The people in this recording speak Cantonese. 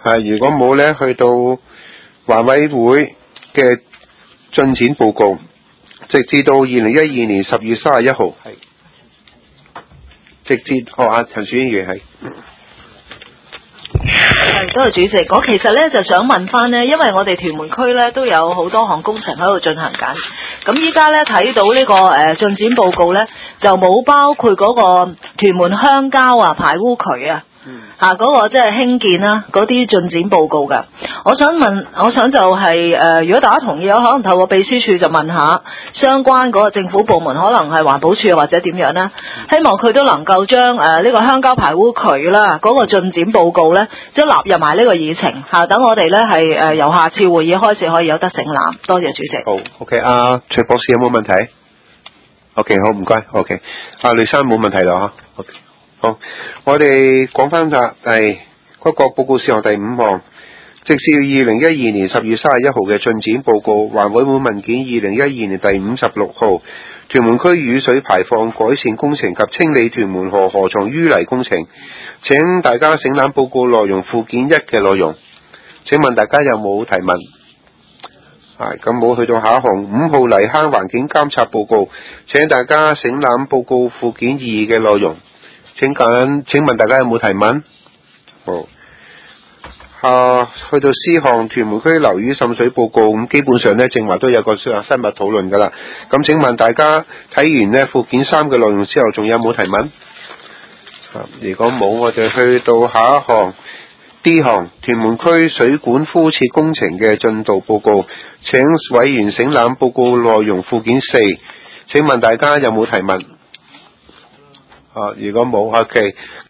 如果冇咧，去到環委會嘅進展報告，直至到2012年10月31號，直至陳樹英議員係。 多謝主席。我其實咧就想問翻呢，因為我哋屯門區咧都有好多項工程喺度進行緊。咁依家咧睇到呢個進展報告咧，就冇包括嗰個屯門鄉郊排污渠啊。嗰個即係興建啦，嗰啲進展報告㗎。我想就係如果大家同意，可能透過秘書處就問下相關嗰個政府部門，可能係環保署或者點樣啦。希望佢都能夠將呢個鄉郊排污渠啦嗰個進展報告咧，即係納入埋呢個議程嚇，等我哋咧係由下次會議開始可以有得省覽。多謝主席。 好 ，OK，徐博士有冇問題 ？OK， 好，唔該。OK，雷生冇問題啦嚇。OK。好，我哋講翻嗰個報告事項第5項，直至2012年10月31號嘅進展報告，環委會文件2012年第56號，屯門區雨水排放改善工程及清理屯門河河床淤泥工程，請大家省覽報告內容附件1嘅內容。請問大家有冇提問？咁冇去到下一項5號泥坑環境監察報告，請大家省覽報告附件2嘅內容。請問大家有冇提問？好，去到 C 項屯門區樓宇滲水報告，咁基本上呢正話都有個深入討論噶啦。咁請問大家睇完呢附件3嘅內容之後，仲有冇提問？如果冇，我哋去到下一項 D 項屯門區水管敷設工程嘅進度報告，請委員省覽報告內容附件4。請問大家有冇提問？如果冇 ，OK。